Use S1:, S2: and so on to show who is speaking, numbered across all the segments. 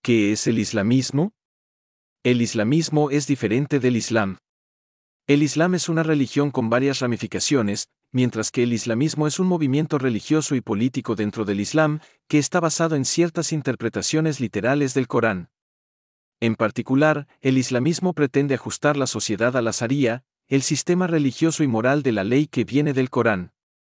S1: ¿Qué es el islamismo? El islamismo es diferente del Islam. El Islam es una religión con varias ramificaciones, mientras que el islamismo es un movimiento religioso y político dentro del Islam, que está basado en ciertas interpretaciones literales del Corán. En particular, el islamismo pretende ajustar la sociedad a la Sharía, el sistema religioso y moral de la ley que viene del Corán.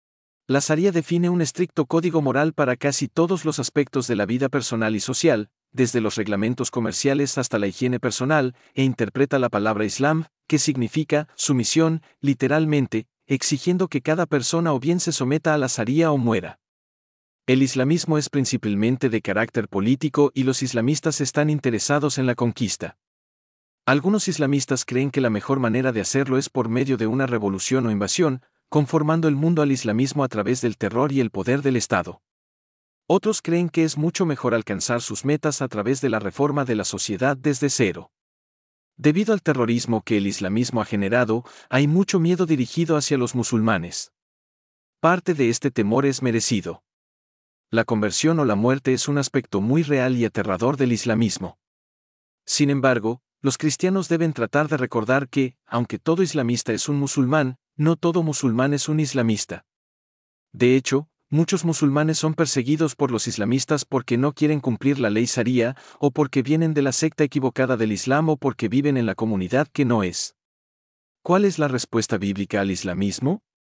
S1: La Sharía define un estricto código moral para casi todos los aspectos de la vida personal y social, desde los reglamentos comerciales hasta la higiene personal, e interpreta la palabra Islam, que significa sumisión, literalmente, exigiendo que cada persona o bien se someta a la Sharía o muera. El islamismo es principalmente de carácter político y los islamistas están interesados en la conquista. Algunos islamistas creen que la mejor manera de hacerlo es por medio de una revolución o invasión, conformando el mundo al islamismo a través del terror y el poder del Estado. Otros creen que es mucho mejor alcanzar sus metas a través de la reforma de la sociedad desde cero. Debido al terrorismo que el islamismo ha generado, hay mucho miedo dirigido hacia los musulmanes. Parte de este temor es merecido. La conversión o la muerte es un aspecto muy real y aterrador del islamismo. Sin embargo, los cristianos deben tratar de recordar que, aunque todo islamista es un musulmán, no todo musulmán es un islamista. De hecho, muchos musulmanes son perseguidos por los islamistas porque no quieren cumplir la ley sharía, o porque vienen de la secta equivocada del Islam o porque viven en la comunidad que no es. ¿Cuál es la respuesta bíblica al islamismo?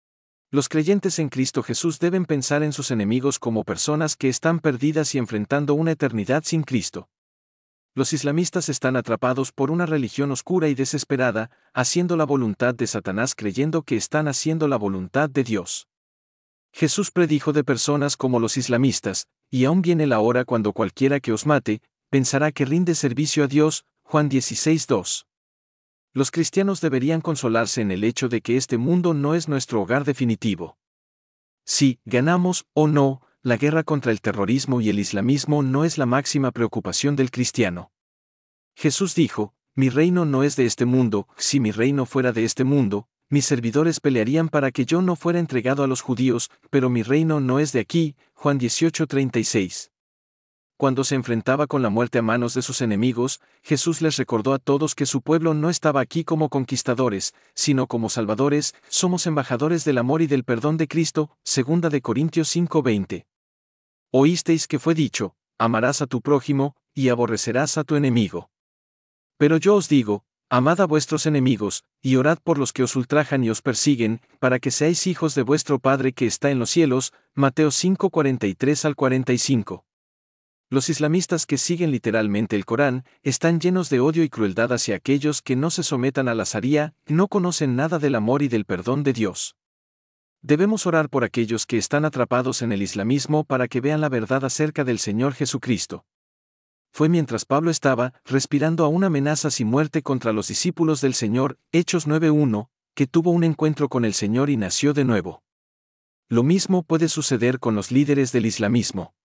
S1: Los creyentes en Cristo Jesús deben pensar en sus enemigos como personas que están perdidas y enfrentando una eternidad sin Cristo. Los islamistas están atrapados por una religión oscura y desesperada, haciendo la voluntad de Satanás creyendo que están haciendo la voluntad de Dios. Jesús predijo de personas como los islamistas, y aún viene la hora cuando cualquiera que os mate, pensará que rinde servicio a Dios, Juan 16:2. Los cristianos deberían consolarse en el hecho de que este mundo no es nuestro hogar definitivo. Si ganamos o no, la guerra contra el terrorismo y el islamismo no es la máxima preocupación del cristiano. Jesús dijo, mi reino no es de este mundo, si mi reino fuera de este mundo, mis servidores pelearían para que yo no fuera entregado a los judíos, pero mi reino no es de aquí, Juan 18:36. Cuando se enfrentaba con la muerte a manos de sus enemigos, Jesús les recordó a todos que su pueblo no estaba aquí como conquistadores, sino como salvadores, somos embajadores del amor y del perdón de Cristo, 2 de Corintios 5:20. Oísteis que fue dicho, amarás a tu prójimo, y aborrecerás a tu enemigo. Pero yo os digo, amad a vuestros enemigos, y orad por los que os ultrajan y os persiguen, para que seáis hijos de vuestro Padre que está en los cielos, Mateo 5:43-45. Los islamistas que siguen literalmente el Corán, están llenos de odio y crueldad hacia aquellos que no se sometan a la Sharía, no conocen nada del amor y del perdón de Dios. Debemos orar por aquellos que están atrapados en el islamismo para que vean la verdad acerca del Señor Jesucristo. Fue mientras Pablo estaba respirando a una amenaza y muerte contra los discípulos del Señor, Hechos 9:1, que tuvo un encuentro con el Señor y nació de nuevo. Lo mismo puede suceder con los líderes del islamismo.